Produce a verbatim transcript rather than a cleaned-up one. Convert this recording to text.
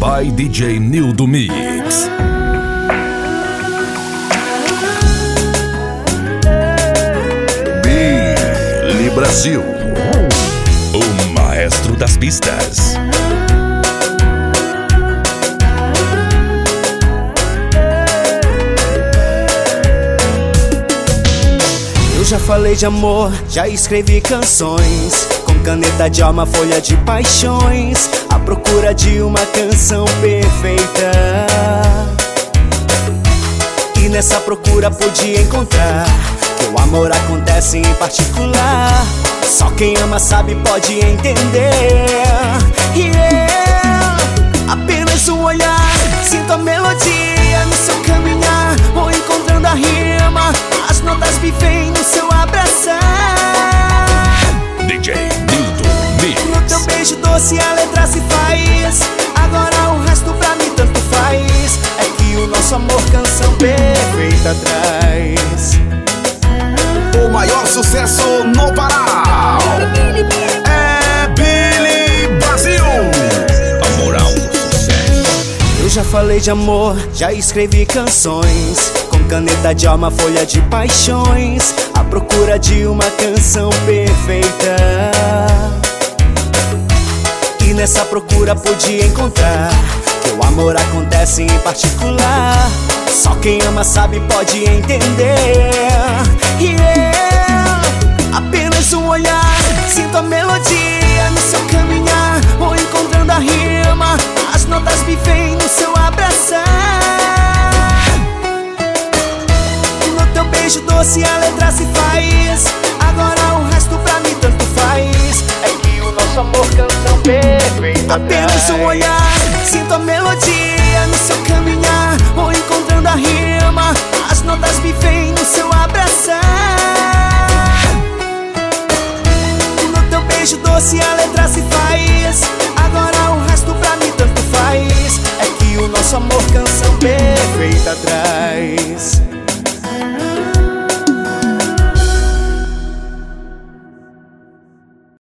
by D J Nildo Mix. Billy Brasil, o maestro das pistas. Eu já falei de amor, já escrevi canções, com caneta de alma, folha de paixões, à procura de uma canção perfeita. E nessa procura pude encontrar que o amor acontece em particular. Só quem ama sabe, pode entender. Yeah. Apenas um olhar, sinto a melodia no seu caminhar. Vou encontrando a rima, as notas me vêm no seu abraçar. D J Nildo Mix. No teu beijo doce a letra se faz. Agora o resto pra mim tanto faz. É que o nosso amor canção perfeita traz. O maior sucesso no Pará é Billy Brasil, A moral do sucesso. Eu já falei de amor, já escrevi canções, com caneta de alma, folha de paixões, à procura de uma canção perfeita. E nessa procura pude encontrar que o amor acontece em particular. Só quem ama sabe, pode entender. Yeah. Apenas um olhar, sinto a melodia no seu caminhar. Vou encontrando a rima, as notas me vêm no seu abraçar. No teu beijo doce a letra se faz. Agora o resto pra mim tanto faz. É que o nosso amor canção perfeita. Apenas um olhar, sinto a melodia no seu caminhar. Vou encontrando a rima, as notas me vêm no seu abraçar. No teu beijo doce a letra se faz. Agora o resto pra mim tanto faz. É que o nosso amor canção perfeita traz.